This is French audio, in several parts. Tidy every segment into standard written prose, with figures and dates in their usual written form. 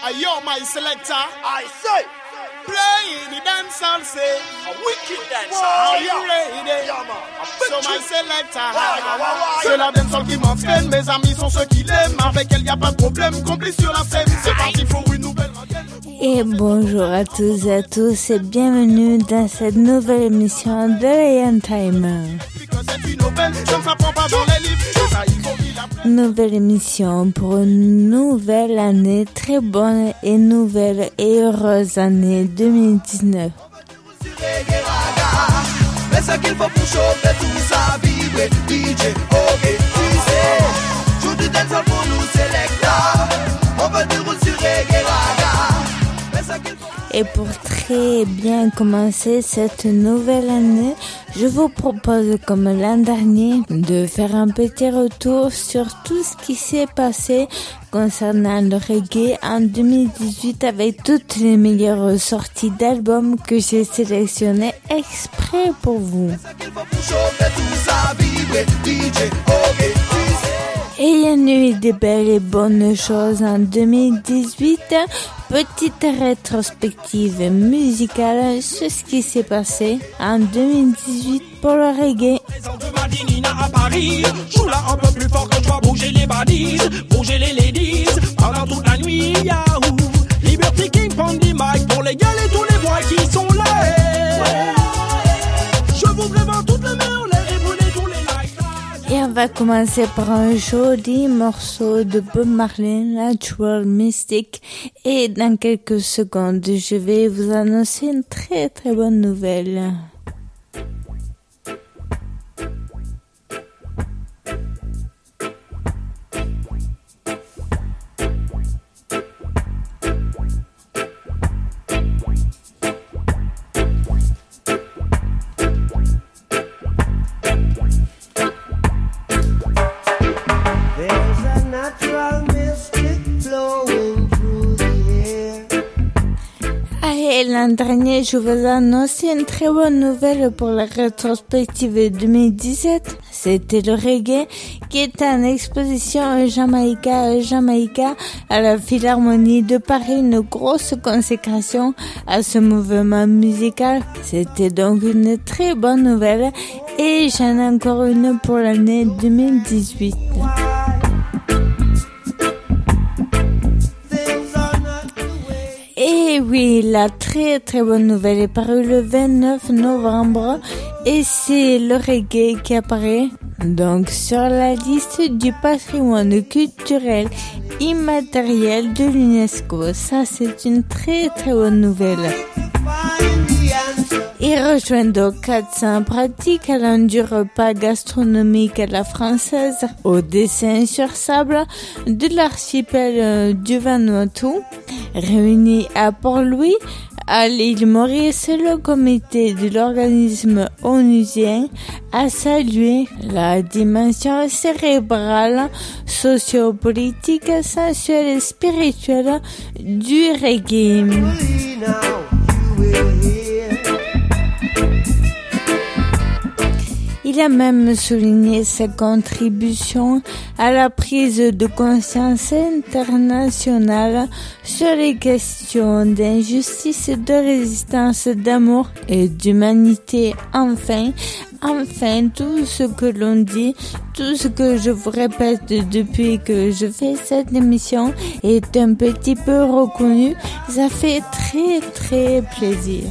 Yo, my selector. I say, Play the dancehall, say. a wicked dancer. Are you ready? Yeah, man. So my selector. Why? C'est la dancehall qui m'entraîne. Mes amis sont ceux qui l'aiment. Avec elle, y a pas de problème. Complice sur la scène. C'est parti pour une nouvelle rengaine. Et bonjour à tous et à tous et bienvenue dans cette nouvelle émission de Lion Time. C'est une aubaine. Je ne s'apprends pas dans les livres. C'est ça, il faut qu'il apprenne. Nouvelle émission pour une nouvelle année, très bonne et nouvelle et heureuse année 2019. Mais ce qu'il faut pour chauffer tout ça, vibrer, DJ, ok, tu sais. Joue du dancehall pour nous, Selecta. On veut du route sur Reggae Raga. Mais ce qu'il faut... Et pour très bien commencer cette nouvelle année, je vous propose, comme l'an dernier, de faire un petit retour sur tout ce qui s'est passé concernant le reggae en 2018 avec toutes les meilleures sorties d'albums que j'ai sélectionnées exprès pour vous. Et il y a eu des belles et bonnes choses en 2018. Petite rétrospective musicale sur ce qui s'est passé en 2018 pour le reggae. De Madinina à Paris, joue là un peu plus fort que toi, bouger les badies, bouger les ladies, pendant toute la nuit, yahoo. Liberty King prend des mics pour les gars et tous les boys qui sont là. Je vous prévends toutes les mains en l'air et brûler tous les likes. Et on va commencer par un joli morceau de Bob Marley, Natural Mystic. Et dans quelques secondes, je vais vous annoncer une très très bonne nouvelle. L'an dernier, je vous annonçais une très bonne nouvelle pour la rétrospective 2017. C'était le reggae qui était en exposition à Jamaïca à la Philharmonie de Paris, une grosse consécration à ce mouvement musical. C'était donc une très bonne nouvelle et j'en ai encore une pour l'année 2018. Et oui, la très très bonne nouvelle est parue le 29 novembre et c'est le reggae qui apparaît donc sur la liste du patrimoine culturel immatériel de l'UNESCO. Ça, c'est une très très bonne nouvelle. Il rejoint donc 400 pratiques allant du repas gastronomique à la française au dessin sur sable de l'archipel du Vanuatu. Réunis à Port-Louis, à l'île Maurice, le comité de l'organisme onusien a salué la dimension cérébrale, sociopolitique, sensuelle et spirituelle du reggae. Il a même souligné sa contribution à la prise de conscience internationale sur les questions d'injustice, de résistance, d'amour et d'humanité. Enfin, tout ce que l'on dit, tout ce que je vous répète depuis que je fais cette émission est un petit peu reconnu. Ça fait très très plaisir.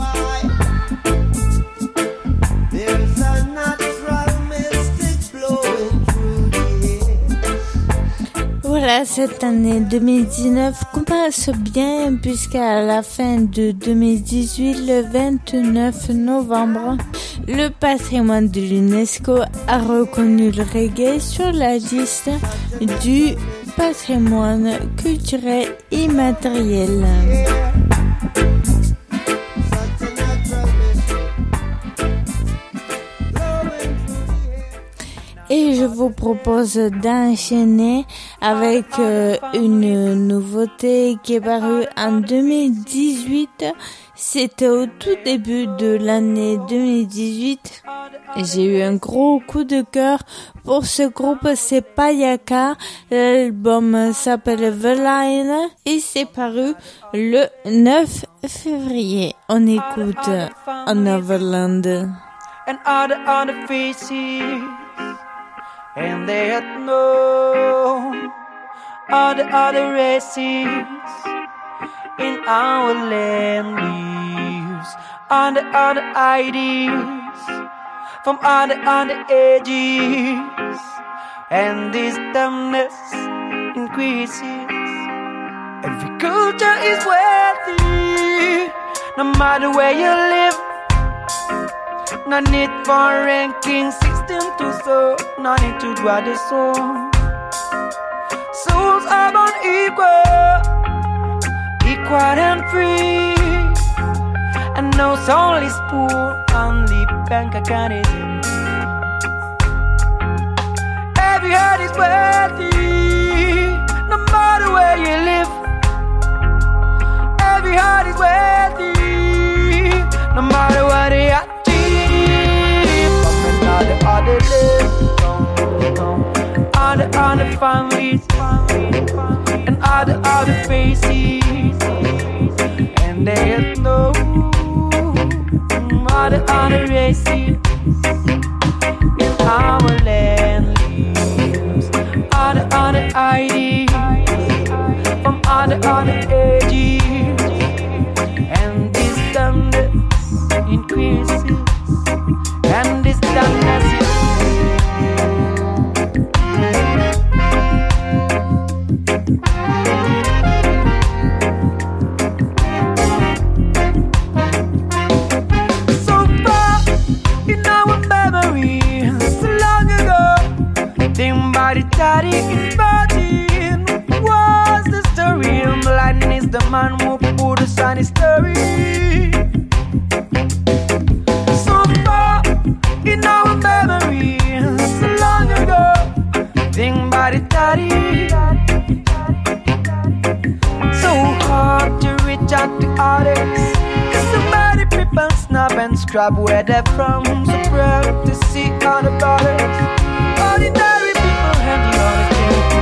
Voilà, cette année 2019 commence bien puisqu'à la fin de 2018, le 29 novembre, le patrimoine de l'UNESCO a reconnu le reggae sur la liste du patrimoine culturel immatériel. Et Et je vous propose d'enchaîner avec une nouveauté qui est parue en 2018. C'était au tout début de l'année 2018. J'ai eu un gros coup de cœur pour ce groupe, c'est Payaka. L'album s'appelle The Line et c'est paru le 9 février. On écoute Anotherland. And other faces, and they had known other races in our land lives under other ideas from other edges, and this dumbness increases. Every culture is wealthy, no matter where you live. No need for ranking system to so, no need to draw the soul. Souls are born equal and free. And no soul is poor, only bank account is empty. Every heart is wealthy, no matter where you live. Every heart is wealthy, no matter what they are. Other families and other faces, and they have no other races in our land lives other ideas from other edges, and this dumbness increases, and this dumbness increases. Daddy in Martin was the story, and blindness the man who put us on his story. So far in our memory, so long ago, think about it, Daddy. So hard to reach out to others, 'cause so many people snap and scrap where they're from. So proud to see other brothers, ordinary people handing on the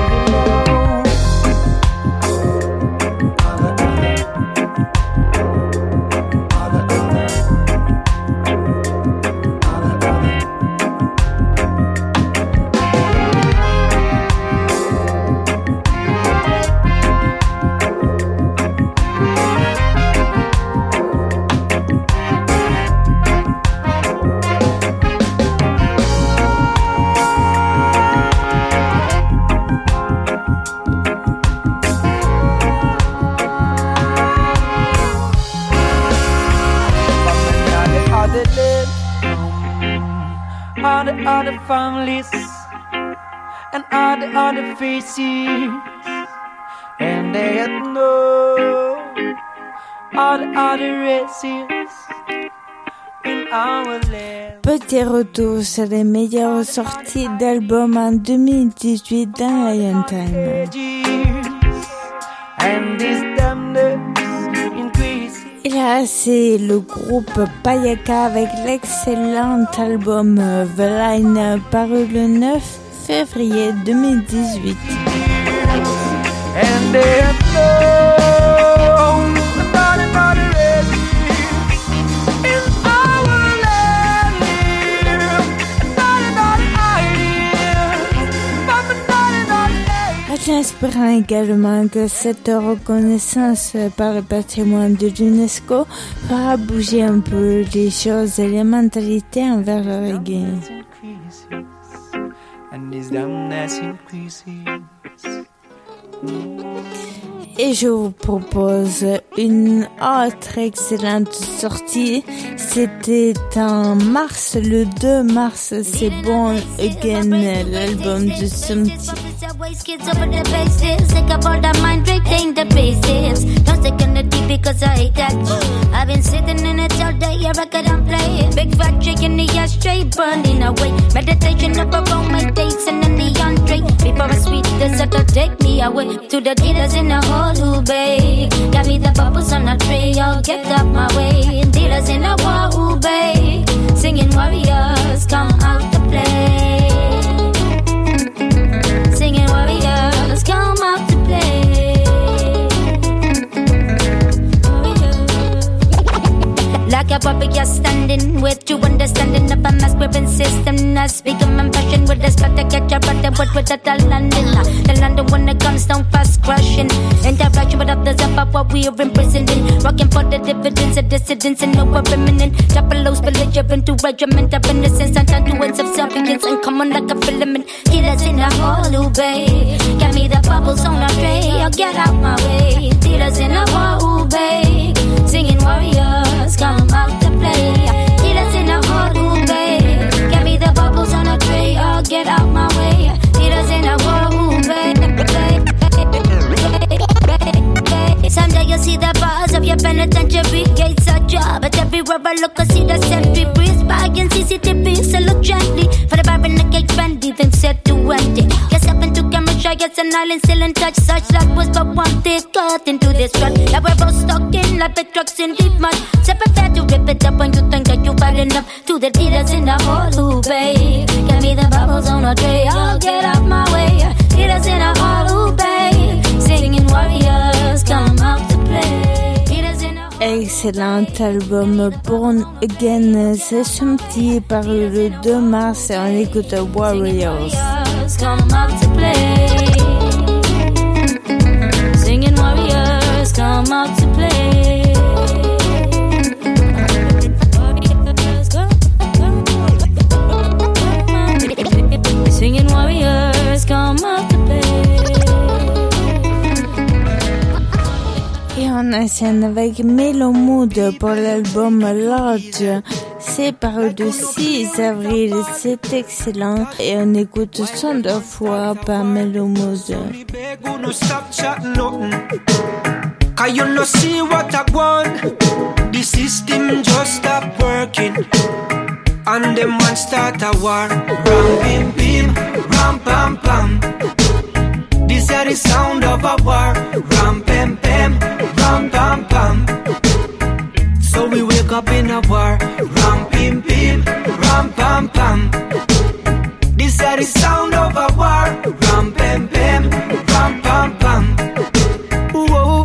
other families and other faces, and they had no other races in our land. Petit retour sur les meilleures sorties d'albums en 2018 dans Lion Time. And this dumbness increases. Et là, c'est le groupe Payaka avec l'excellent album The Line paru le 9 février 2018. And they have known another race in our land, another idea from another age. En espérant également que cette reconnaissance par le patrimoine de l'UNESCO fera bouger un peu les choses et les mentalités envers le reggae. And this dumbness increases. Et je vous propose une autre excellente sortie. C'était en mars, le 2 mars, c'est Born Again, l'album de Sumti. I've been sitting in a all day, a record I'm playing. Big fat chick in the ashtray, burning away. Meditation up around my dates and in the entree. Before a sweet dessert, take me away to the dealers in the hall who bake. Got me the bubbles on a tray, I'll get up my way. Dealers in the wall who bake. Singing warriors, come out to play. Singing warriors, come out to play. Like a puppy, you're standing with you, understanding of a mass-gripping system. Not speaking my passion with a spot to catch a brother with the London. The London when it comes down fast crushing. Interaction with others about what we are imprisoned in. Rocking for the dividends of dissidents and no imminent. Japalos belligerent to regiment of innocence. And conduits of self-defense and come on like a filament. Dealers in the hall who bay. Got me the bubbles on a tray, I'll get out my way. Dealers in the hall who bay. Singing warriors, come out to play. Dealers in the hall who bay. Get me the bubbles on a tray, I'll get out my way. Dealers in the hall who bay. Someday you'll see the bars of your penitentiary gates ajar. But everywhere I look, I see the sentry breeze by and CCTV. So look gently for the bar in the gate bendy, then set to empty. Guess up into camera shy, it's an island still in touch. Such luck was but one thing cut into this rut. Now we're both stuck in like the trucks in deep mud. So prepare to rip it up when you think that you've had enough. To the dealers in the hall who bay. Get me the bubbles on a tray, I'll get out my way. Dealers in the hall who bay. Singing warriors, come out to play. Dealers in the hall. Excellent album Born Again, c'est son petit paru le 2 mars et on écoute Warriors. Come out to play. Singing warriors, come out to play. Singing warriors, come out to play. Et on enchaîne avec Mellow Mood pour l'album Large. C'est paru le 6 avril, c'est excellent. Et on écoute son 2 fois par Mellow Mood. Cause you no see what I want. The system just stop working. And them one start a war. Ram bim bim, ram pam pam. This is the sound of a war. Ram pam pam, ram pam pam. So we wake up in a war. Ram pim pim, ram pam pam. This is the sound of a war. Ram pam pam, ram pam pam. Whoa.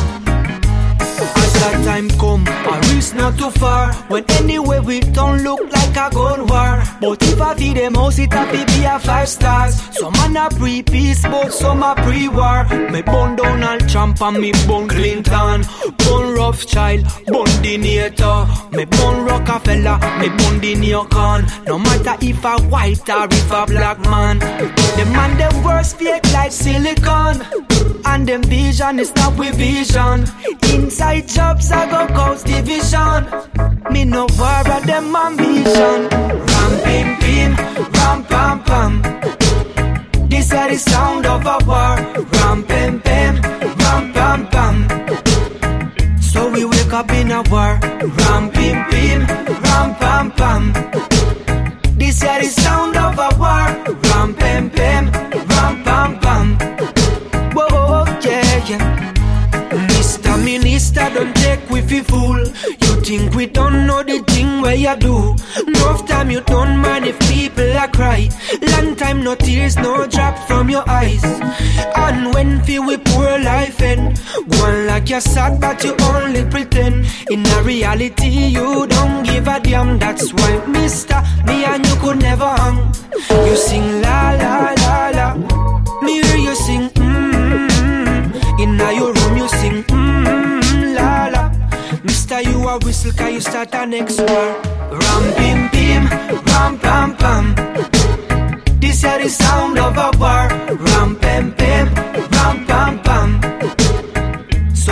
As that time come, a race not too far. When anyway we don't look like a gun war. But if I feed them house, it have to be a 5 stars. Some man a pre-peace, but some a pre-war. Me bun Donald Trump and me bun Clinton. Bun Rothschild, bun Dinator. Me bun Rockefeller, me bun Dinocon. No matter if a white or if a black man. The man them worst fake like silicon. And them vision is not with vision. Inside jobs I go cause division. Me no war at them ambition. Ram pim pim, ram pam pam. This is the sound of a war. Ram pam pam, ram pam pam. So we wake up in a war. Ram pim pim, ram pam pam. This is the sound of a war. Ram pam pam, ram pam pam. Whoa, yeah, yeah. Mr. Minister, don't take we fi fool. You think we don't know the thing where you do. Enough time you don't mind if people are cry. Long time no tears, no drop from your eyes. And when feel we poor life end, go on like you're sad but you only pretend. In a reality you don't give a damn. That's why mister, me and you could never hang. You sing la la la la. Me hear you sing in your room you sing la la. Mister, you a whistle cause you start a next war. Ram bim bim, ram pam pam. This is the sound of a war. Ram pam pam, ram pam pam. So we will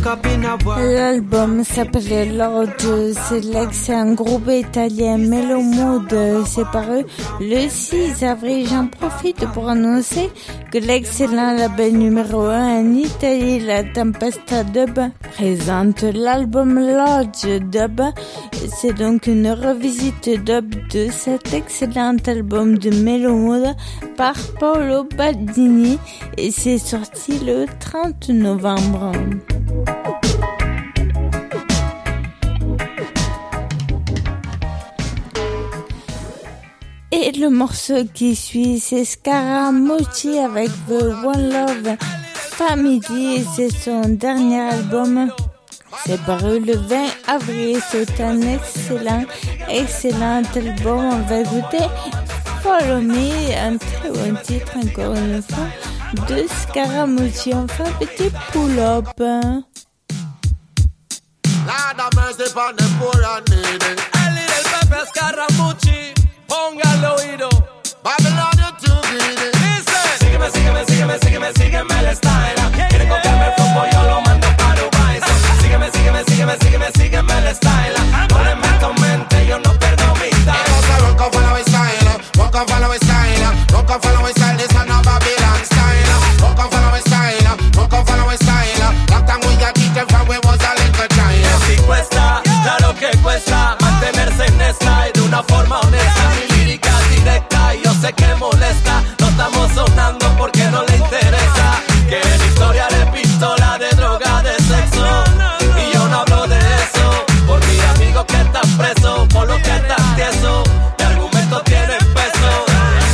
L'album s'appelle Lord, c'est l'excellent groupe italien Mellow Mood, c'est paru le 6 avril. J'en profite pour annoncer que l'excellent label numéro 1 en Italie, la Tempesta Dub, présente l'album Lodge Dub. C'est donc une revisite dub de cet excellent album de Mellow Mood par Paolo Baldini et c'est sorti le 30 novembre. Et le morceau qui suit, c'est Scaramucci avec The One Love Family et c'est son dernier album. C'est paru le 20 avril, c'est un excellent album. On va écouter Follow Me, un très bon titre encore une fois de Scaramucci. On fait un petit pull-up. Lord have mercy upon the poor and needy. El líder Pepe Scaramucci, póngalo oído. Babylon, you're too greedy. Listen. Sígueme el style. Quieren copiarme el flow, yo lo mando para Dubai. Sígueme el style. No le meto mente, yo no pierdo mi time. Rock and follow his style. Rock and follow his style. Rock and follow his style. This is not Babylon style. Rock and follow his style. Rock and follow his style. Long time we got teach them from we was a little child. Si cuesta, claro que cuesta mantenerse en esta y de una forma honesta. Mi lírica directa y yo sé que molesta. No estamos sonando porque no le interesa. Que en historia de pistola, de droga, de sexo. Y yo no hablo de eso. Por mi amigo que está preso, por lo que está tieso. Mi argumento tiene peso.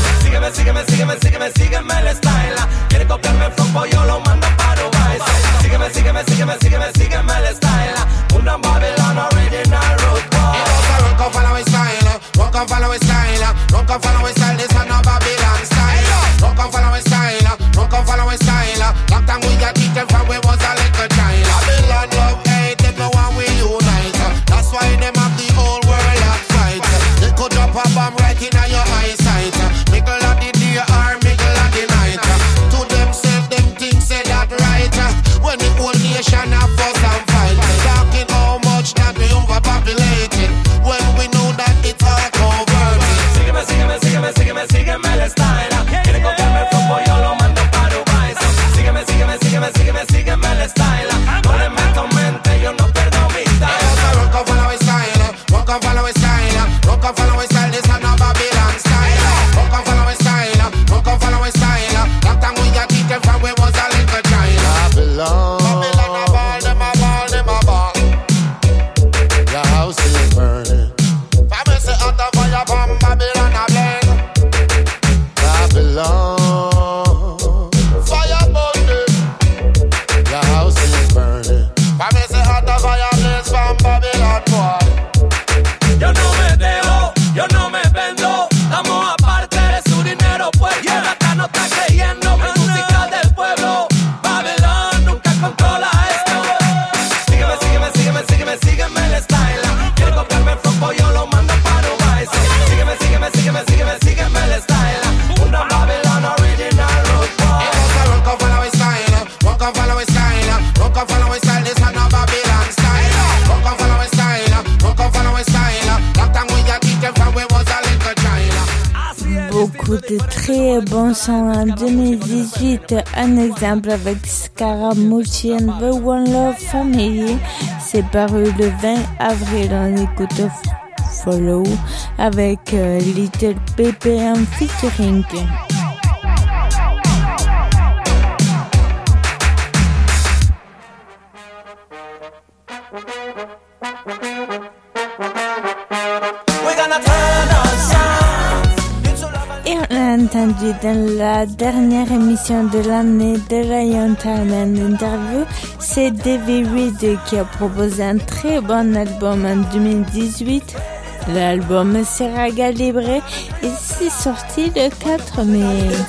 Sígueme el style. Quiere copiarme el flow, yo lo mando para Dubai. Sígueme el style. Una Babylon original road boy. Rock and follow his style. Rock and follow his style. Rock and follow his style. This is not Babylon style. Rock and follow his style. Rock and follow his style. Long time we got teach them from we was a little child. Babylon love hate them no one we unite. That's why them have the whole world at fight. They could drop a bomb right in your eyesight. Middle of the day or middle of the night. To themselves them things say that right. When the whole nation have fuss and fight. Talking how much that we overpopulated. When we know that it's all covered. Sígueme el style. Quieren copiarme el flow, yo lo mando para Dubai. Sígueme el style. No le meto mente, yo no pierdo mi time. Rock and follow his style. Rock and follow his style. Rock and follow his style. This is not Babylon style. Rock and follow his style. Rock and follow his style. Long time we got teach them from we was a little child. Babylon. Babylon a ball, them a ball, them a ball. Your house is burning. Family say out of fire from Babylon a blaze. Babylon. Fire burning. Your house is burning. Family say out of fire blaze from Babylon boy. Yo no me dejo, yo no me vendo. Estamos aparte de su dinero, pues acá no está creyendo. Mi música del pueblo. Babylon nunca controla esto. Sígueme el style. Quiere copiarme el flow, yo lo mando para Dubai. Sígueme el style. Una Babylon original road boy. Rock and follow his style. Rock and follow his style. Rock and follow his style. This is not Babylon style. Rock and follow his style. Rock and follow his style. Long time we got teach them from we was a little child. Beaucoup de très bons sons en 2018. Un exemple avec Scaramucci and The One Love Family. C'est paru le 20 avril. On écoute Follow avec Little Pepe en featuring. Et on l'a entendu dans la dernière émission de l'année de Lion Talent Interview, c'est Davey Reed qui a proposé un très bon album en 2018. L'album sera calibré et c'est sorti le 4 mai.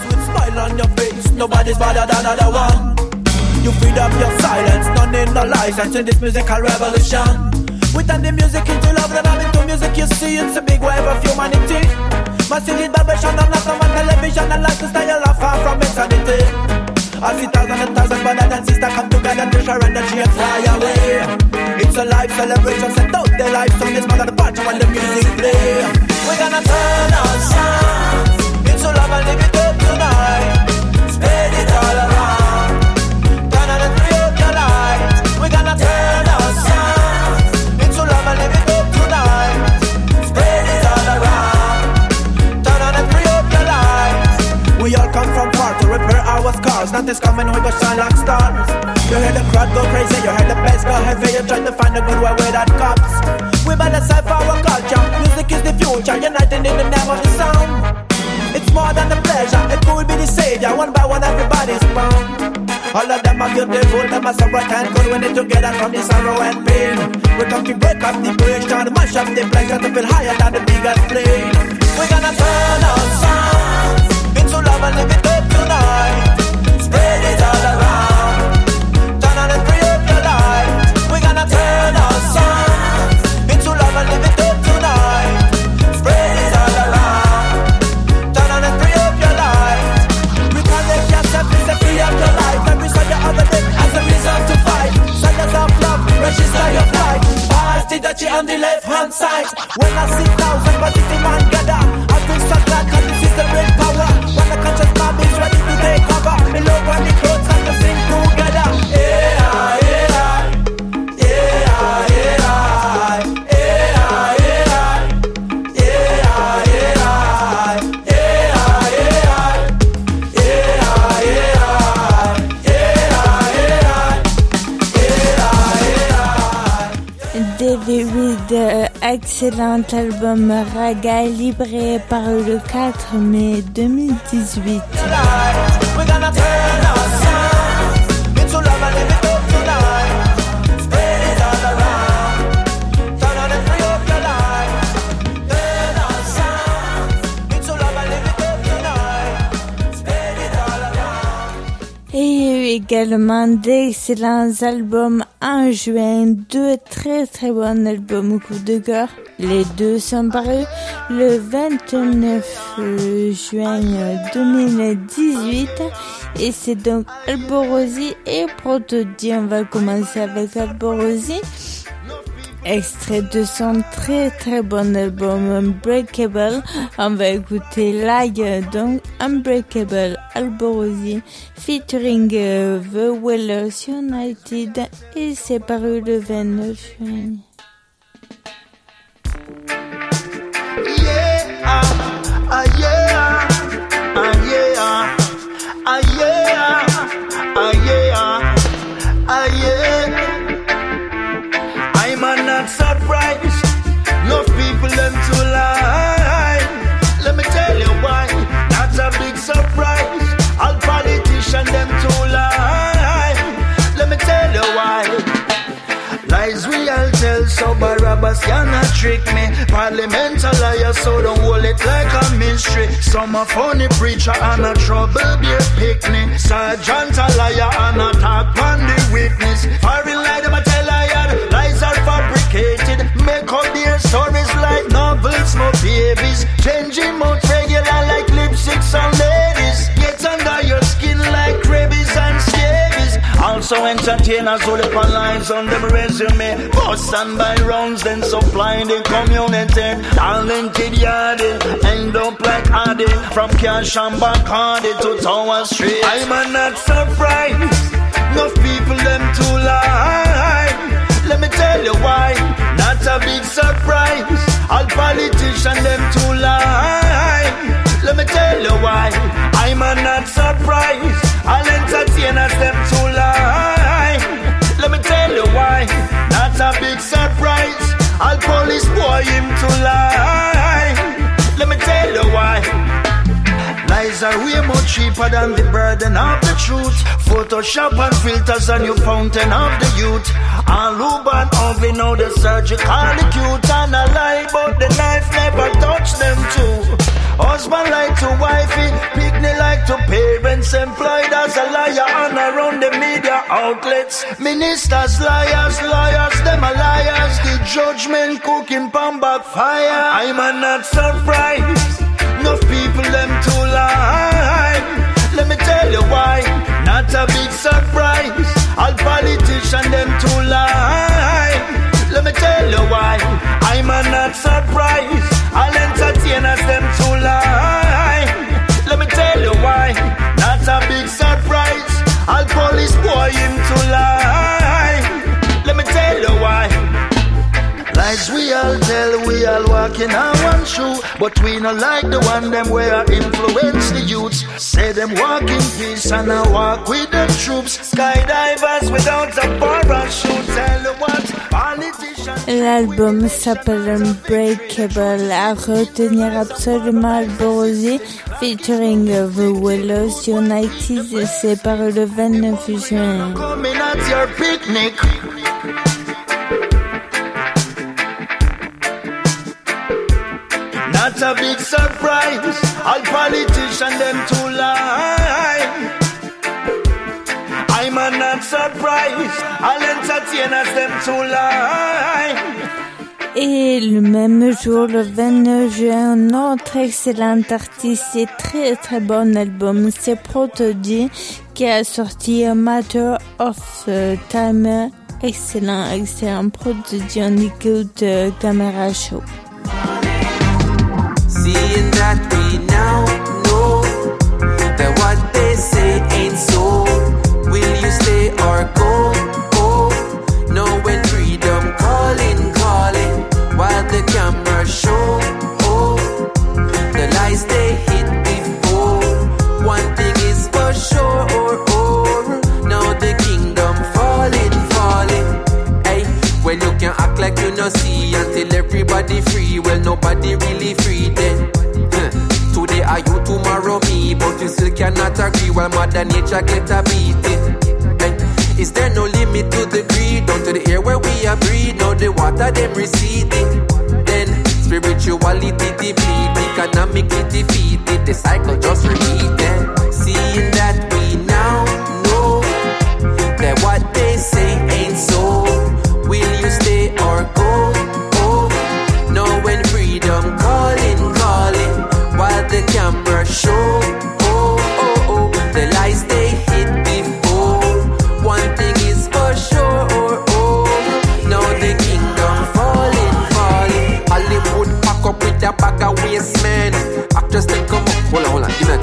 You freed up your silence, none in the license in this musical revolution. We turn the music into love, and all into music you see, it's a big wave of humanity. Massive vibration on after my television and lifestyle are far from insanity. I see thousands and thousands brothers and sisters come together to share energy and fly away. It's a life celebration, set out their life on this part of the party when the music play. We're gonna turn our sound into love and live it up tonight. Spread it all around. Turn on and free up your light. We're gonna turn our sound into love and live it up tonight. Spread it all around. Turn on and free up your light. We all come from far to repair our scars. Nothing's coming, we go shine like stars. You hear the crowd go crazy, you hear the bass go heavy. You try to find a good way where that comes. We better save our culture. Music is the future, united in the name of the sound. It's more than a pleasure, it could be the savior. One by one everybody's bound. All of them are beautiful, them are so bright and good. When they together from the sorrow and pain. We come to break up the equation, to mash up the pleasure, to feel higher than the biggest plane. We're gonna turn our sound into love and live it up tonight. Spread it all around. Turn on and free up your light. We're gonna turn our sound into love and live it up tonight. Spread it all around. Turn on and free up your light. Reconnect yourself, it's a free up your life. Every Sunday other day as a reason to fight. Sundays of love, register your flight. Pass the Dutchie on the left hand side. When I sit down, somebody man gather. I feel so glad cause this is the real power. When the conscious mob is ready to take cover. Me love when the clothes and the sing together. Yeah, yeah, yeah, yeah, yeah, David, excellent album Raga livré paru le 4 mai 2018. Et il y a eu également d'excellents albums en juin, deux très très bons albums au coup de cœur. Les deux sont parus le 29 juin 2018 et c'est donc Alborosie et Protodie. On va commencer avec Alborosie. Extrait de son très très bon album Unbreakable. On va écouter live donc Unbreakable Alborosie featuring The Wellers United et c'est paru le 29 juin. I'm not surprised. Enough people them to lie. Let me tell you why. Not a big surprise. All politicians them to lie. Let me tell you why. Lies we all tell, so Barabbas cannot trick me. Parliamental liar, so don't hold it like a mystery. Some a funny preacher and a trouble beer picnic. Sergeant a liar and a talk on the witness. Foreign lie them a tell liar. Lies are fabricated. Make up their stories like novels, more babies. Changing mouth regular like lipsticks on ladies. Get under your skin like rabies and scabies. Also entertainers who live on lines on them resume. Post and buy rounds, then supply the community. Talented yardie, end up like Addy. From Cash and Bacardi to Tower Street. I'm not surprised. Enough people them to lie. Let me tell you why. Not a big surprise. All politicians them to lie. Let me tell you why. I'm not surprised. All entertainers them to lie. Let me tell you why. Not a big surprise. All police boy him to lie. Let me tell you why. Lies are way more cheaper than the burden of the truth. Photoshop and filters a new fountain of the youth. And Luban only know the surgical cute. And a lie but the knife never touch them too. Husband like to wifey, picnic like to parents. Employed as a liar and around the media outlets. Ministers liars, lawyers them are liars. The judgment cooking pan backfire. I'm not surprised. Enough people them to lie. Let me tell you why. Not Not a big surprise. All politicians them too lie. Let me tell you why. I'm not surprised. All entertainers them too lie. Let me tell you why. Not a big surprise. All police boy him too lie. Let me tell you why. Lies we all tell, we all walk in our one shoe, but we not like the one them where influence the youths. Say them walk in peace and I walk with the troops. Skydivers without a parachute. Tell you what, politicians. L'album s'appelle Unbreakable, à retenir absolument Alborosie, featuring The Willows United, c'est par le 29 juin. Coming at your picnic. Not a big surprise. All politicians them too lie. I'm not surprised. All entertainers them too lie. Et le même jour, le 29 juin, un autre excellent artiste et très très bon album, c'est Prodigy, qui a sorti A Matter of Time. Excellent Prodigy, on écoute Camera Show. Seeing that we now know that what they say ain't so, will you stay or go? Oh, knowing freedom calling, calling, while the camera show. Oh, the lies they hit before. One thing is for sure. Oh, now the kingdom falling, falling. Hey, well you can act like you no see until everybody free. Well nobody really free then. Today are you, tomorrow me, but you still cannot agree while Mother Nature get a beating. Hey, is there no limit to the greed? Down to the air where we are breathe, now the water them receding. Then spirituality depleted, economically defeated, the cycle just repeating. Seeing that we now know that what they say ain't so, will you stay or go? Oh, knowing freedom calling, calling, while the camera show. Oh, oh, oh, the lies they hit before. One thing is for sure. Oh, now the kingdom falling, falling. Hollywood pack up with a bag of waste man. Actors then come up. Hold on, give me.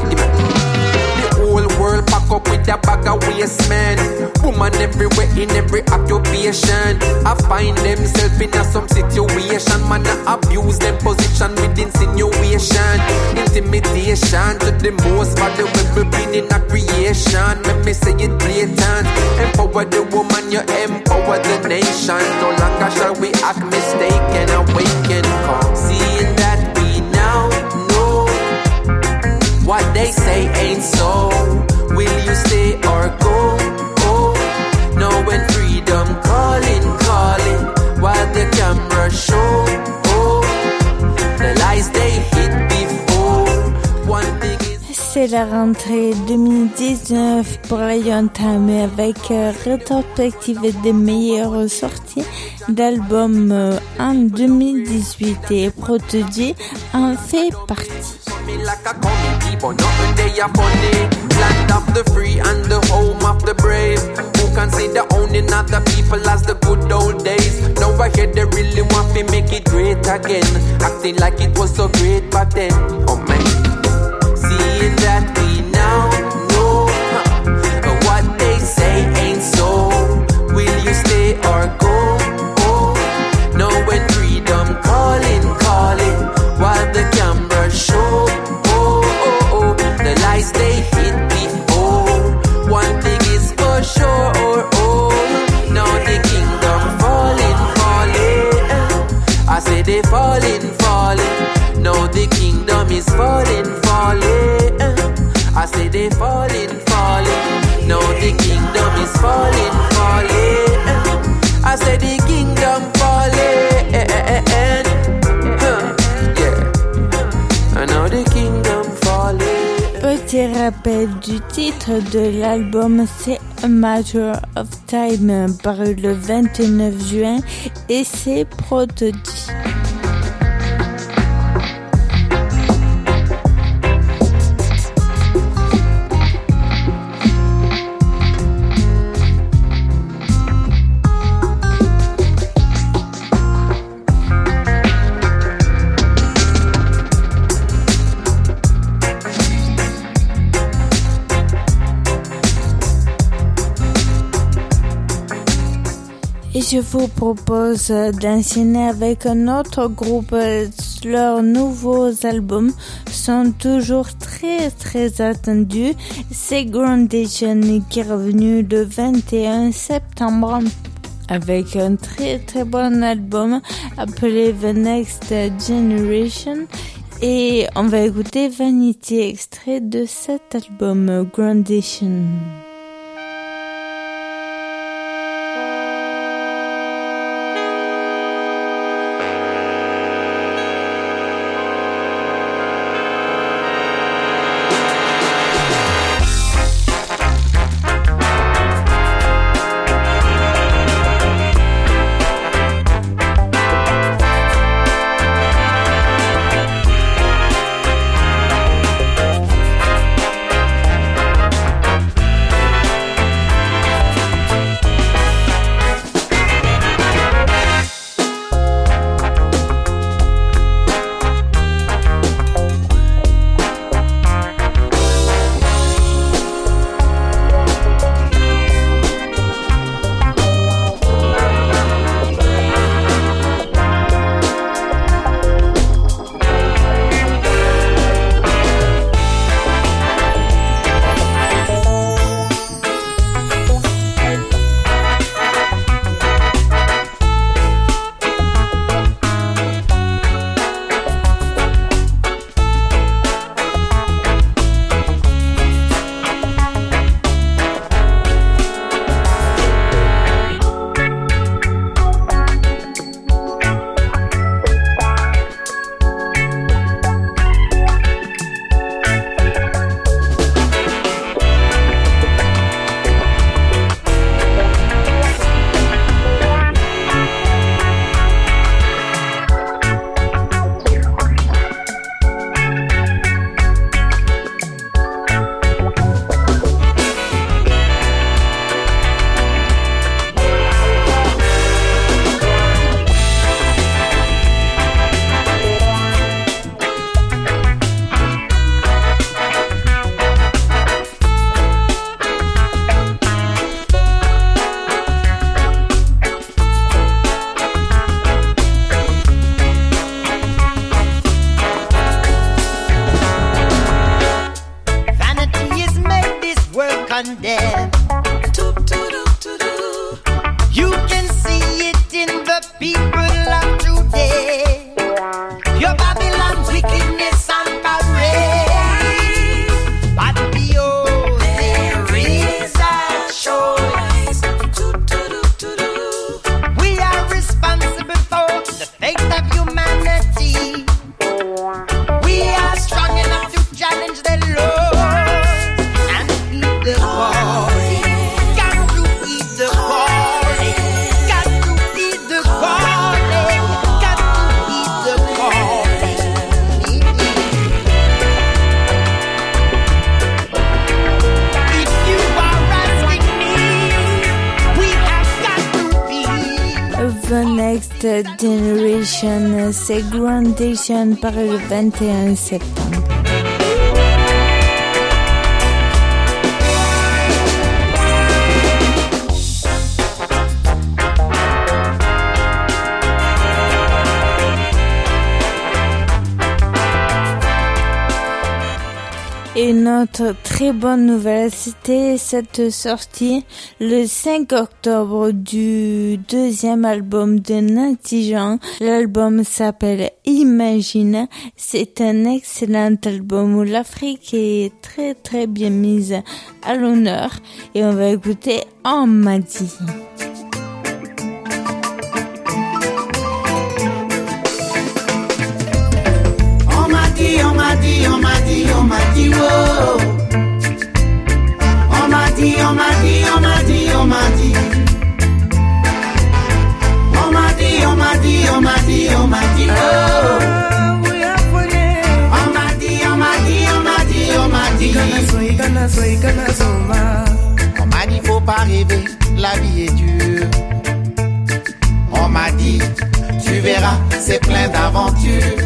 The whole world pack up with a bag of waste man. Woman everywhere in every occupation. I find themselves in some situation. Man, I abuse them position with insinuation, intimidation to the most valuable being in a creation. Let me say it blatant. Empower the woman, you empower the nation. No longer shall we act mistaken, awaken. Seeing that we now know what they say ain't so, will you stay or go? Oh, knowing freedom calling, calling, while the camera show. Oh, the lies they hit before. One thing is. C'est la rentrée 2019 pour Lion Time avec rétrospective des meilleures sorties d'albums en 2018 et Prodigy en fait partie. Like a comedy, but nothing they are funny. Land of the free and the home of the brave. Who consider owning other people as the good old days? Now I hear they really want to make it great again, acting like it was so great back then. Oh man, seeing that we now know what they say ain't so, will you stay or go? Oh, knowing freedom calling, calling, while the camera show. The lies they hit before. One thing is for sure. Oh, now the kingdom falling, falling. I say they falling, falling. Now the kingdom is falling, falling. I say they falling, falling. Now the kingdom is falling, falling. I say the kingdom falling. Yeah. And now the kingdom falling. Petit rappel du titre de l'album, c'est A Matter of Time, paru le 29 juin, et c'est Prodigy. Et je vous propose d'enchaîner avec un autre groupe. Leurs nouveaux albums sont toujours très très attendus. C'est Groundation qui est revenu le 21 septembre avec un très très bon album appelé The Next Generation. Et on va écouter Vanity, extrait de cet album Groundation. condemn. You can see it in the people of today. Your Babylon's wickedness and parade. But behold, there is a choice. We are responsible for the fate of humanity. We are strong enough to challenge the laws and heed the calling. Got to heed the calling. Got to heed the calling. Got to heed the calling. If you are asking me, we have got to be. The Next Generation, c'est Groundation par le 21 septembre. Et une autre très bonne nouvelle, c'était cette sortie le 5 octobre du deuxième album de Natty Jean. L'album s'appelle Imagine. C'est un excellent album où l'Afrique est très très bien mise à l'honneur. Et on va écouter On m'a dit. On m'a dit, on m'a dit, on m'a dit, on m'a dit, oh. On m'a dit, on m'a dit, on m'a dit, on m'a dit. On m'a dit, on m'a dit, on m'a dit, on m'a dit, oh. On m'a dit, on m'a dit, on m'a dit, on m'a dit. On m'a dit, faut pas rêver, la vie est dure. On m'a dit, tu verras, c'est plein d'aventures.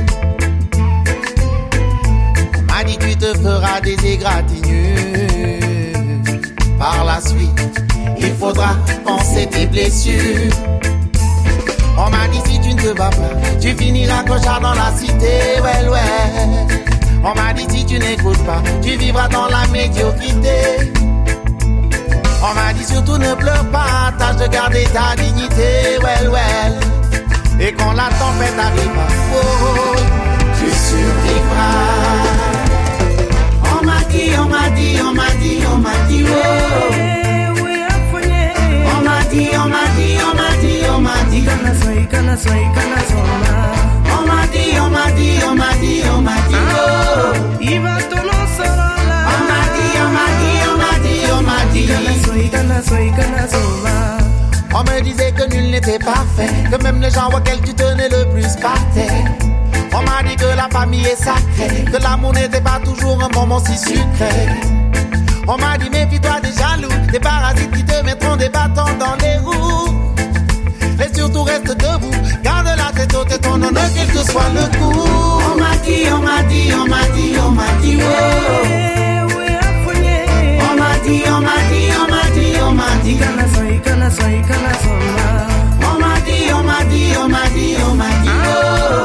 On m'a dit, tu te feras des égratignures par la suite. il faudra penser tes blessures. On m'a dit si tu ne te vas pas, tu finiras clochard dans la cité, ouais. On m'a dit si tu n'écoutes pas, tu vivras dans la médiocrité. On m'a dit surtout ne pleure pas, tâche de garder ta dignité, ouais. Et quand la tempête arrivera, oh, tu survivras. On m'a dit, oh. On m'a dit, on m'a dit, on m'a dit, on me disait que nul n'était parfait, que même les gens auxquels tu tenais le plus partaient. On m'a dit que la famille est sacrée, que l'amour n'était pas toujours un moment si sucré. On m'a dit méfie-toi des jaloux, des parasites qui te mettront des bâtons dans les roues. Et surtout reste debout, garde la tête haute et ton honneur quel que soit le coup. On m'a dit, on m'a dit, on m'a dit, on m'a dit, oh. On m'a dit, on m'a dit, on m'a dit, on m'a dit, on m'a dit, on m'a dit, on m'a dit, on m'a dit, oh.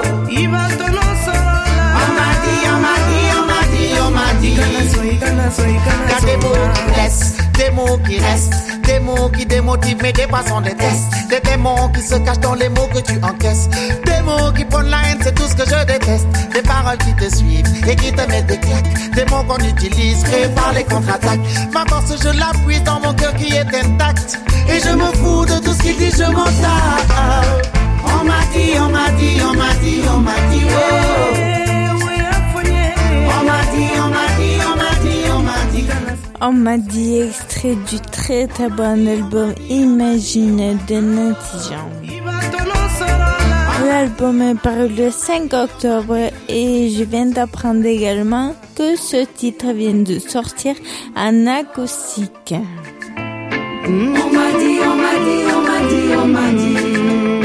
Y'a des mots qui blessent, des mots qui restent, des mots qui démotivent mais des poissons détestent. Des démons qui se cachent dans les mots que tu encaisses. Des mots qui prennent la haine, c'est tout ce que je déteste. Des paroles qui te suivent et qui te mettent des claques. Des mots qu'on utilise, créés par les contre-attaques. Ma force je l'appuie dans mon cœur qui est intact. Et je me fous de tout ce qu'il dit, je m'en tape. On m'a dit, on m'a dit, on m'a dit, on m'a dit, oh. On m'a dit, on m'a dit, on m'a dit, on m'a dit. On m'a dit extrait du très très bon album Imagine de Natty Jean. L'album est paru le 5 octobre et je viens d'apprendre également que ce titre vient de sortir en acoustique. On m'a dit, on m'a dit, on m'a dit, on m'a dit.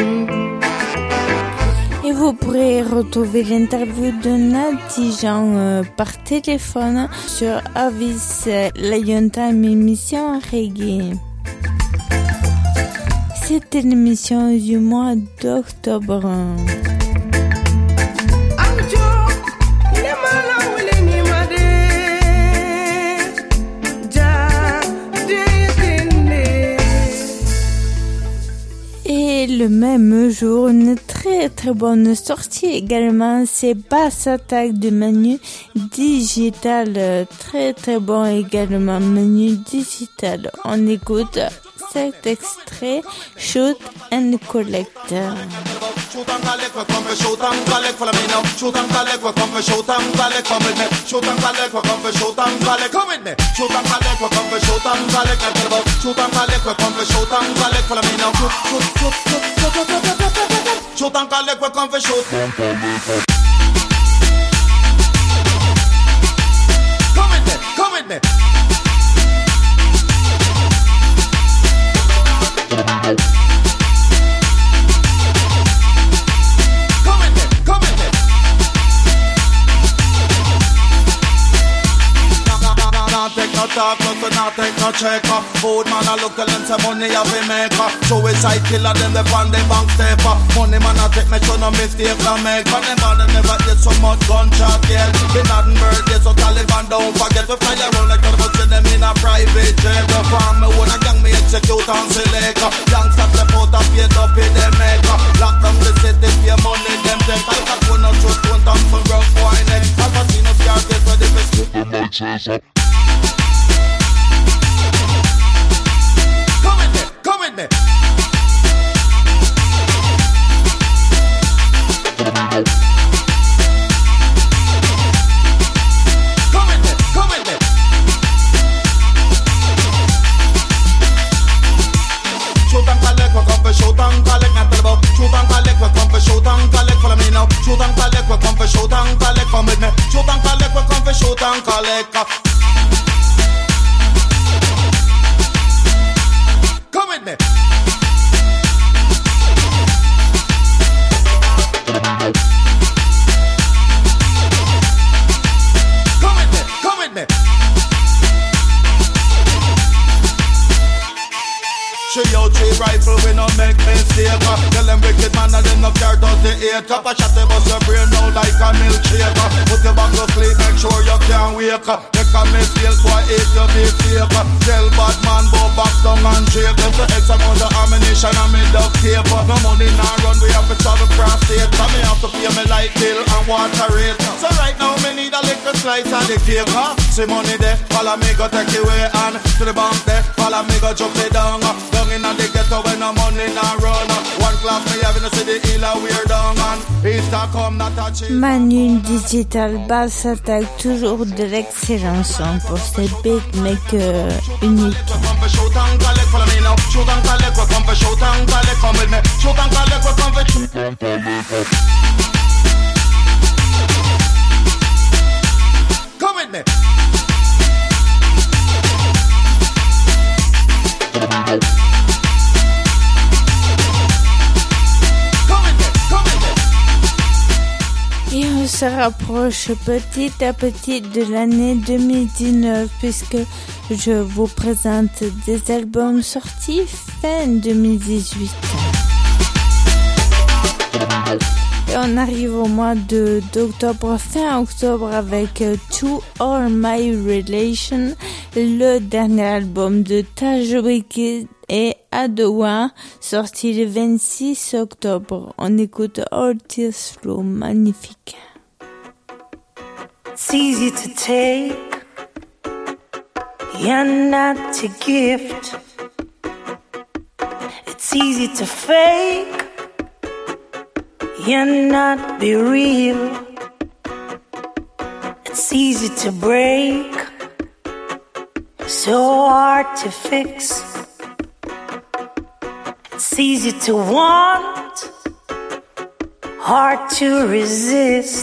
Et vous pourrez retrouver l'interview de Natty Jean par téléphone sur Avis Lion Time émission Reggae. C'était l'émission du mois d'octobre. Et le même jour, une très très bonne sortie également, c'est Bass Attack de Manu Digital. Très très bon également, Manu Digital. On écoute cet extrait, Shoot and Collect. Shoot and collect, we come for shoot and collect, follow me now. Shoot and collect, we come for shoot and collect, come with me. Shoot and collect, we come for shoot and collect, come with me. Shoot and collect, we come for shoot and collect, and tell about. Shoot and collect, we come for shoot and collect, follow me now. Shoot and collect, we come for shoot. Come with me, come with me. Take no talk, but we not take no check. Food man a look and say money a fi make. Suicide killer them the pan the bank step. Money man a take me show no mistake a make. And them man never get so much gunshot yet. Bin Laden birthday so Taliban don't forget. We fly around like turbo send them in a private jet. The farm me own a gang me execute and select. Youngsters left out and paid up in them make. Lock down the city pay money them take. I got one or two one time for rough wine next. I've seen a few days where they best put them my chest up. Come with me. Shoot and collect, we come for shoot and collect, not tell about. Shoot and collect, we come for shoot and collect, follow me now. Shoot and collect, we come for shoot and collect, come with me. Shoot and collect, we come for shoot and collect. Come with me. Come with me, come with me. mistake. Tell them wicked man and them no care does the hate. Cup a shot bust your brain now like a milkshake. Put your back to sleep, make sure you can't wake. Make a mistake, boy, hate you be fake. Tell bad man, go back down and shake. Them to X amount of ammunition and me duct tape. No money now run, we have to travel cross state. So me have to pay me light bill and water rate. So right now me need a little slice of the cake. See money there, follow me go take it away and to the bank there, follow me go jump it down. Down in the ghetto when no money now run. One class me having to see the healer we're down and Easter come not a change. Manu Digital Bass s'attaque toujours de l'excellence pour ses beatmakers uniques. Come with me. Et on se rapproche petit à petit de l'année 2019 puisque je vous présente des albums sortis fin 2018. Et on arrive au mois d'octobre, fin octobre avec To All My Relation, le dernier album de Tajwiki et Adowa, sorti le 26 octobre. On écoute All Tears Flow, magnifique. It's easy to take and not to gift. It's easy to fake and not be real. It's easy to break, so hard to fix. It's easy to want, hard to resist.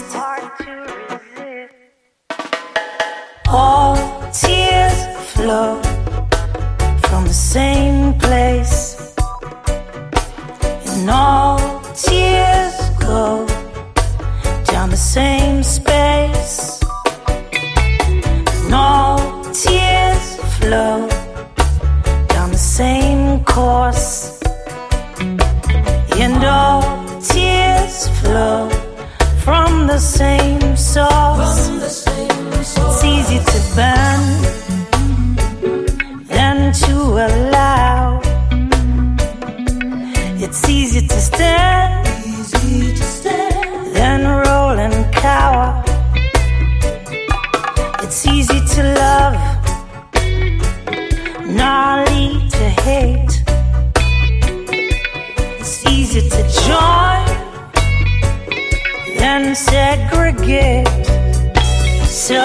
All tears flow from the same place, and all tears go down the same space, and all tears flow down the same course. And all tears flow from the same source. It's easy to bend, then to allow. It's easy to stand, then roll and cower. It's easy to love, not lead to hate. Easy to join, then segregate. So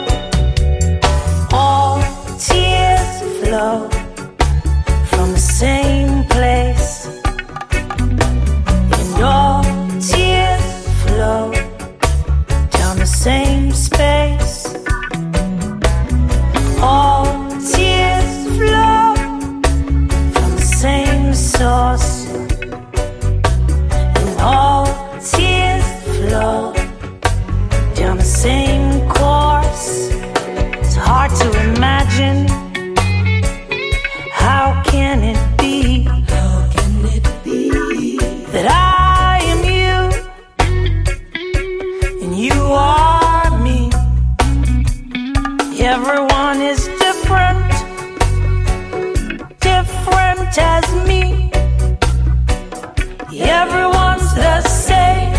all tears flow from the same place, and all tears flow down the same space. All tears flow from the same source. All tears flow down the same course. It's hard to imagine. How can it be? How can it be that I am you and you are me? Everyone is different, different as me. Everyone's the same,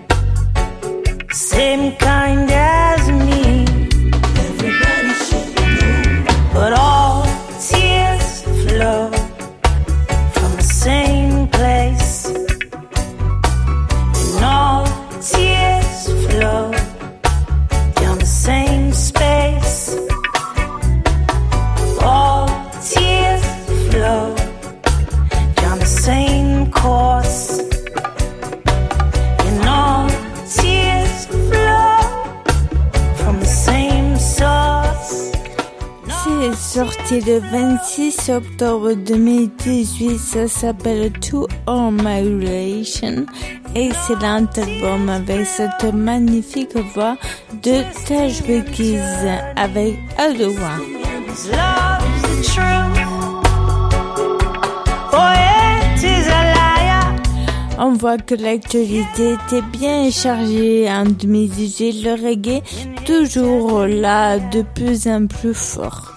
same kind as me. Everybody should know. But all tears flow from the same place, and all tears flow down the same space. All tears flow down the same course. C'est sorti le 26 octobre 2018, ça s'appelle To All My Relation. Excellent album avec cette magnifique voix de Tajwiki avec Adowa. Oh, it is a lie. On voit que l'actualité était bien chargée en 2018, le reggae toujours là, de plus en plus fort.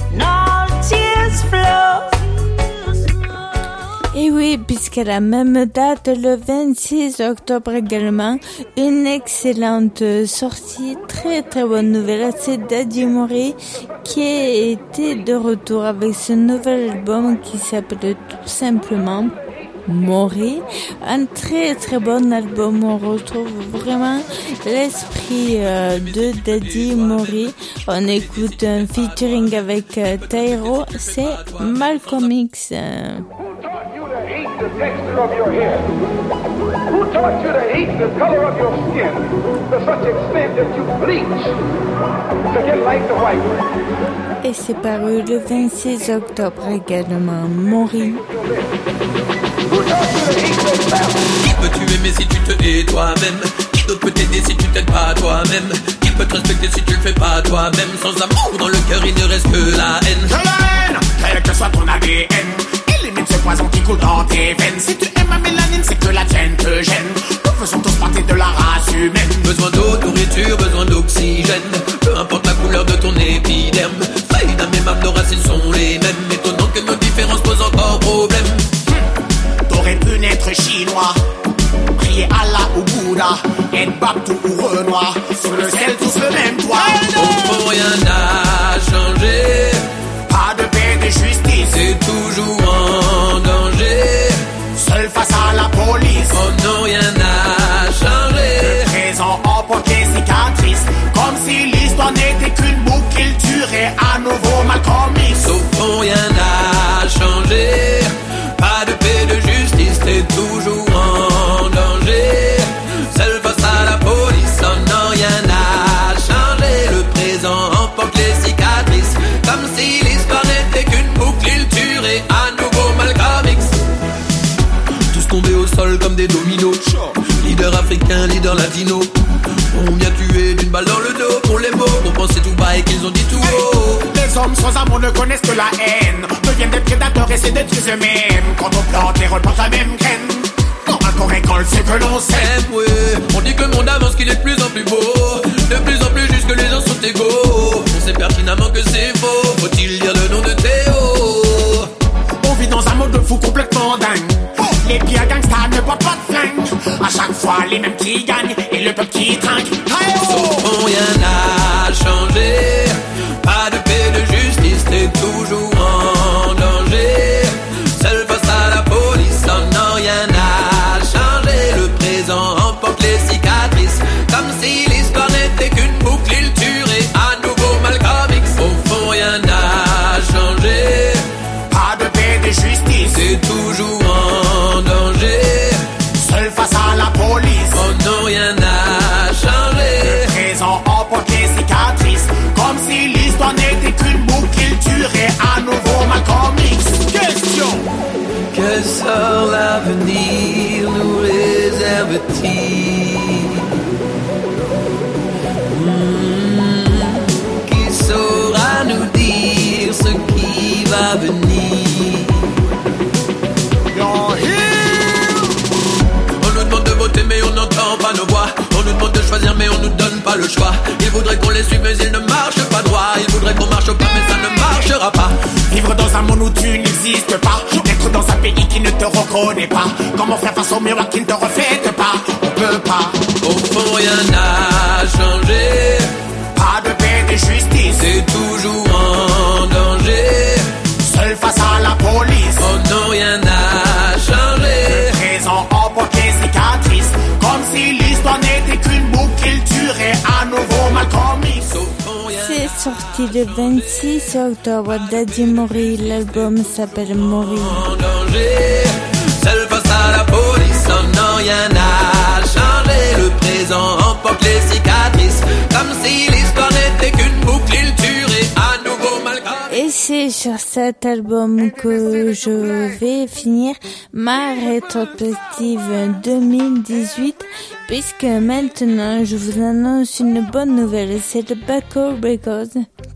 Et oui, puisqu'à la même date, le 26 octobre également, une excellente sortie, très très bonne nouvelle, c'est Daddy Mori qui était de retour avec ce nouvel album qui s'appelle tout simplement Mori, un très très bon album. On retrouve vraiment l'esprit de Daddy Mori. On écoute un featuring avec Tyro, c'est Malcolm X. The texture of your hair? Who taught you to hate the color of your skin to such extent that you bleach to get like the white man? Et c'est paru le 26 octobre également, Mori. Qui peut tu aimer si tu te hais toi-même? Qui d'autre peut t'aider si tu t'aides pas toi-même? Qui peut te respecter si tu le fais pas toi-même? Sans amour dans le cœur il ne reste que la haine. Que la haine, quel que soit ton ADN. Élimine ce poison qui coule dans tes veines. Si tu aimes ma mélanine, c'est que la tienne te gêne. Nous faisons tous partie de la race humaine. Besoin d'eau, nourriture, besoin d'oxygène. Peu importe la couleur de ton épiderme. Feuilles d'un même arbre, nos racines sont les mêmes. Étonnant que nos différences posent encore problème. T'aurais pu naître chinois, prier Allah ou Bouddha, être Baptou ou Renoir. Sous le ciel, tous le même toit. Au fond, rien n'a changé. Pas de paix, de justice. C'est toujours en danger. Seul face à la police. Oh non, rien n'a changé. Le présent emporte les cicatrices. Comme si l'histoire n'était qu'une boucle qu'il tuerait à nouveau Malcolm X. Au fond, rien n'a changé. Pas de paix, de justice. T'es toujours en danger. Seul face à la police. Oh non, rien n'a changé. Le présent emporte les cicatrices. Comme si l'histoire n'était qu'une boucle, il tuerait à nouveau Malcolm X. Tous tombés au sol comme des dominos. Leader africain, leader latino. On vient tuer d'une balle dans le dos pour les mots, pour penser tout bas et qu'ils ont dit tout haut. Les hommes sans amour ne connaissent que la haine. Deviennent des prédateurs et c'est détruisent eux-mêmes. Quand on plante, les reporte la même graine. Quand on récolte, c'est que l'on sème. Ouais, on dit que le monde avance, qu'il est de plus en plus beau. De plus en plus juste que les gens sont égaux. On sait pertinemment que c'est faux. Faut-il dire le nom de Théo? On vit dans un monde de fou complètement dingue. Les pires gangsters ne portent pas de flingue. À chaque fois les mêmes qui gagnent et le peuple qui trinque. Au fond rien n'a changé. Pas de paix, de justice, t'es toujours en danger. Seul face à la police, oh non rien n'a changé. Le présent emporte les cicatrices. Comme si l'histoire n'était qu'une boucle, il tuerait à nouveau Malcolm X. Au fond rien n'a changé. Pas de paix, de justice. C'est toujours en danger. Seul face à la police. Oh non rien n'a changé. Le présent emporte les cicatrices. Comme si l'histoire n'était qu'une boucle, il tuerait à nouveau Malcolm X. Question. Quel sort l'avenir nous réserve-t-il? Qui saura nous dire ce qui va venir? On nous demande de voter mais on n'entend pas nos voix. On nous demande de choisir mais on nous donne pas le choix. Ils voudraient qu'on les suive mais ils ne marchent pas droit. Ils voudraient qu'on marche au pas mais ça ne marchera pas. Vivre dans un monde où tu n'existes pas. Être dans un pays qui ne te reconnaît pas. Comment faire face aux miroirs qui ne te reflètent pas? On peut pas. Au fond rien n'a changé. Pas de paix, de justice. C'est toujours en danger. Seul face à la police. Oh non rien n'a changé. Le présent emporte les cicatrices. Comme si l'histoire n'était qu'une boucle, il tuerait à nouveau Malcolm X. C'est sorti le 26 octobre, Daddy Mori, l'album s'appelle Mori. En danger, seul face à la police, oh non rien n'a changé. Le présent emporte les cicatrices, comme si l'histoire n'était qu'une boucle, il tuerait à nouveau Malcolm. Et c'est sur cet album que je vais finir ma rétrospective 2018, puisque maintenant je vous annonce une bonne nouvelle, c'est le Baco Records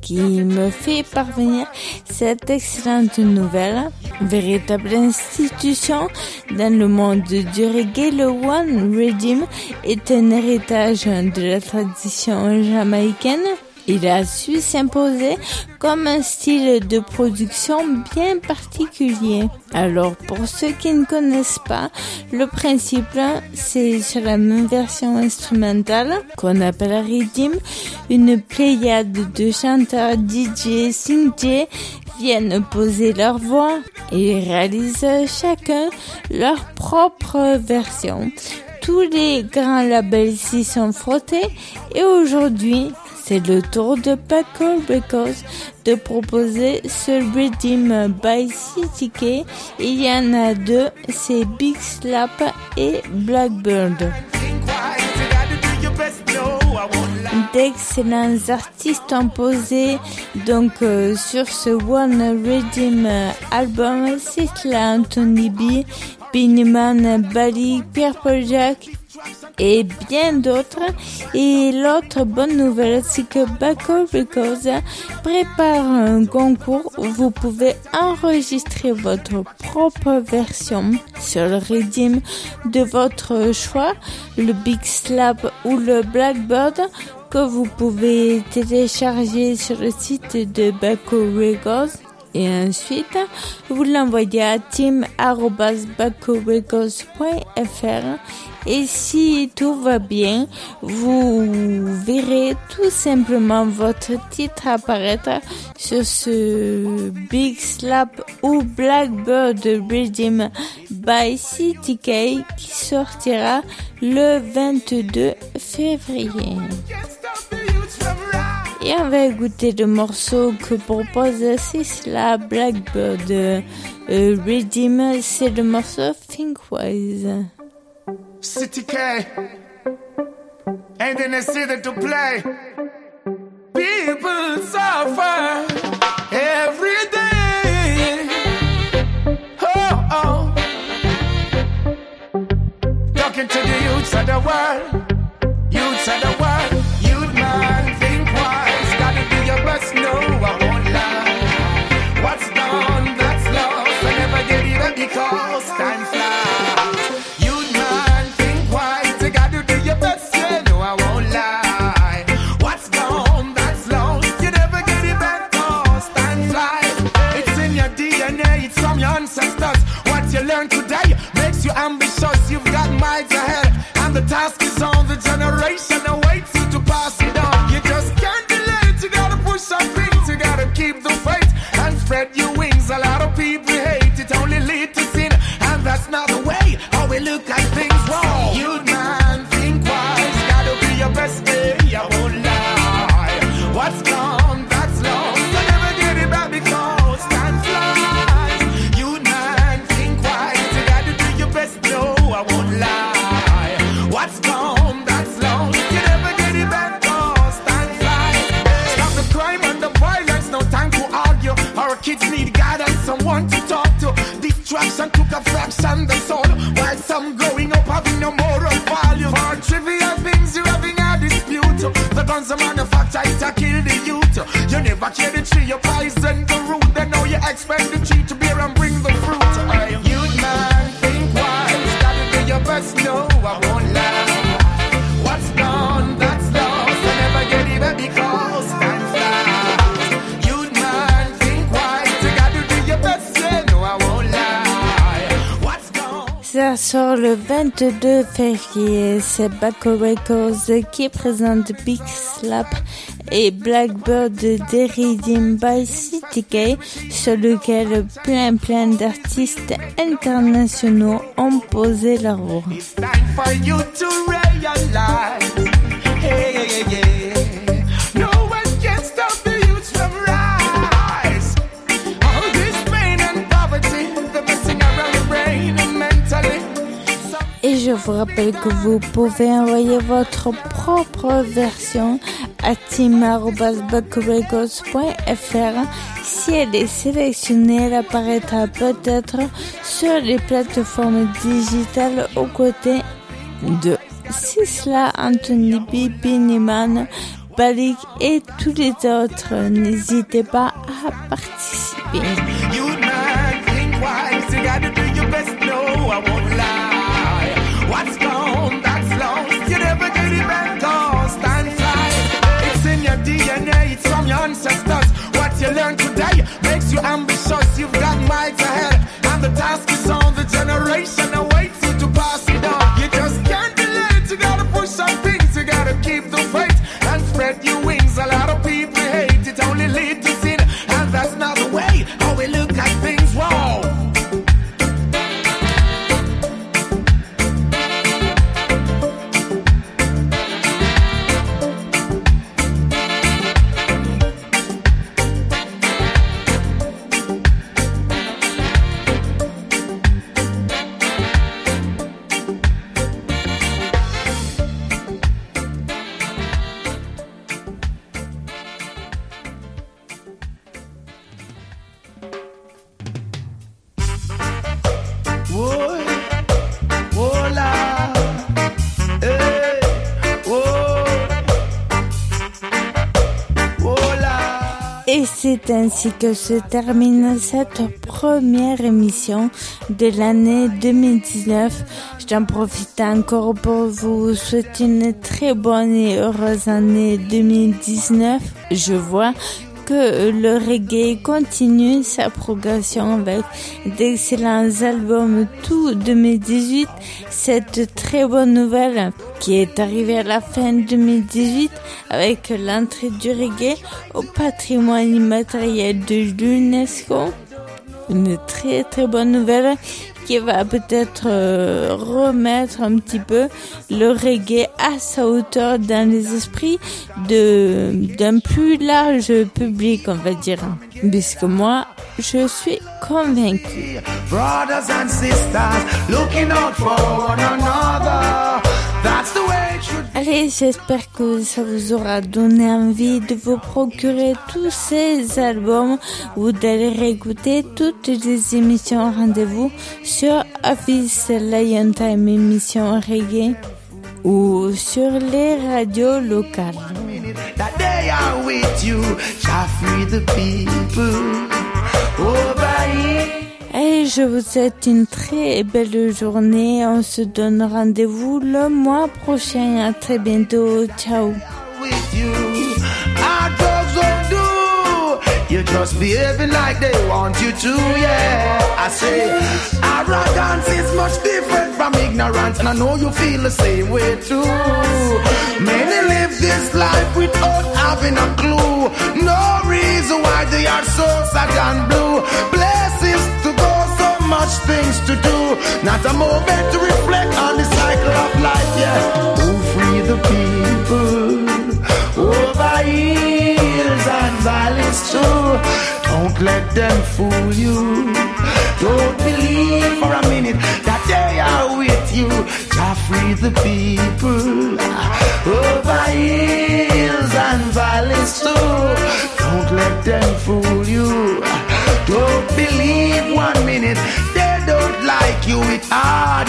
qui me fait parvenir cette excellente nouvelle. Véritable institution dans le monde du reggae, le One Rhythm est un héritage de la tradition jamaïcaine. Il a su s'imposer comme un style de production bien particulier. Alors, pour ceux qui ne connaissent pas, le principe, c'est sur la même version instrumentale, qu'on appelle rhythm, une pléiade de chanteurs, DJ, synthé, viennent poser leur voix et réalisent chacun leur propre version. Tous les grands labels s'y sont frottés et aujourd'hui, c'est le tour de Baco Records de proposer ce Rhythm by CTK. Il y en a deux, c'est Big Slap et Blackbird. D'excellents artistes ont posé donc sur ce One Rhythm album. C'est là Anthony B, Binnyman, Bali, Purple Jack et bien d'autres. Et l'autre bonne nouvelle, c'est que Baco Records prépare un concours où vous pouvez enregistrer votre propre version sur le rhythm de votre choix, le Big Slap ou le Blackbird, que vous pouvez télécharger sur le site de Baco Records. Et ensuite, vous l'envoyez à team@bacorecords.fr. Et si tout va bien, vous verrez tout simplement votre titre apparaître sur ce Big Slap ou Blackbird Rhythm by CTK qui sortira le 22 février. Et on va écouter le morceau que propose Sisla Blackbird Rhythm, c'est le morceau Thinkwise. CTK ain't in the city to play. People suffer every day. Oh, oh. Talking to the youths of the world. Youths of the world. Youth man, think wise. Gotta do your best, no, I won't lie. What's done, that's lost. I never get it up because time flies. Today makes you ambitious, you've got miles ahead, and the task is on the generation awaits you to pass it on. You just can't delay it, you gotta push on things, you gotta keep the faith and spread your wings. A lot of people hate it, only lead to sin, and that's not the way how we look at things. Whoa, you man, think wise, gotta be your best day, I won't lie. What's gone, that's lost, you never get it back because time flies. No, I won't lie. What's gone, that's lost. You never get it back, cause time flies. Stop the crime and the violence, no time to argue. Our kids need guidance, someone to talk to. Distraction took a fraction, the soul. While some growing up having no moral value. For trivial things, you're having a dispute. The guns are manufactured to kill the youth. You never care the tree, you poison the root. Then now you expect the tree to bear and bring the fruit. Youth man, think wise, gotta do your best, no, I won't lie. What's gone, that's lost, I never get it back because time flies. Youth man, think wise, you gotta do your best, yeah, no, I won't lie. What's gone. Ça sort le 22 février, c'est Baco Records qui présente Big Slap et Blackbird de Rhythm by CTK, sur lequel plein d'artistes internationaux ont posé leur voix. It's time for you to realize, hey, no one can stop the youth from rise. All this pain and poverty, the messing around your brain and mentally. Et je vous rappelle que vous pouvez envoyer votre propre version à team@bacorecords.fr. Si elle est sélectionnée, elle apparaîtra peut-être sur les plateformes digitales aux côtés de Sisla, Anthony B, Binnyman, Balik et tous les autres. N'hésitez pas à participer. You man, think wise, you gotta do your best, no, I won't lie. What's gone, that's lost, you never get it back, stand fly. It's in your DNA, it's from your ancestors. What you learn today makes you ambitious, you've got miles ahead. And the task is on the generation awaits you to pass it on. You just can't delay it, you gotta push some things, you gotta keep the faith and spread your wings. A lot of people hate it, only lead to sin, and that's not the way how we look at things. Whoa. Et c'est ainsi que se termine cette première émission de l'année 2019. J'en profite encore pour vous souhaiter une très bonne et heureuse année 2019. Je vois que le reggae continue sa progression avec d'excellents albums tout 2018. Cette très bonne nouvelle qui est arrivée à la fin 2018 avec l'entrée du reggae au patrimoine immatériel de l'UNESCO. Une très très bonne nouvelle qui va peut-être remettre un petit peu le reggae à sa hauteur dans les esprits d'un plus large public, on va dire. Puisque moi, je suis convaincue. Brothers and sisters, looking out for one another. That's the way it should be. Allez, j'espère que ça vous aura donné envie de vous procurer tous ces albums ou d'aller réécouter toutes les émissions rendez-vous sur Office Lion Time émission reggae ou sur les radios locales. That they are with you, shall free the people over here. Et je vous souhaite une très belle journée. On se donne rendez-vous le mois prochain. À très bientôt. Ciao. You're just behaving like they want you to, yeah. I say, arrogance is much different from ignorance, and I know you feel the same way too. Many live this life without having a clue. No reason why they are so sad and blue. Places to go, so much things to do. Not a moment to reflect on the cycle of life, yeah. To free the people over hills and valleys too. Don't let them fool you. Don't believe for a minute that they are with you. To free the people over hills and valleys too. Don't let them fool you. Don't believe 1 minute they don't like you. It's hard,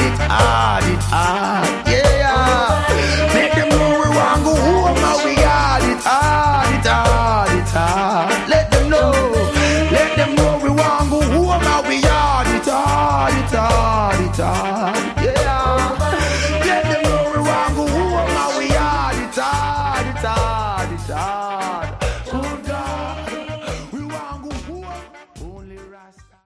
yeah. Make them know we want go home and we hard, it's hard. Let them know we want go home and we hard, it's hard, yeah. Let them know we want go home and we hard, it's hard.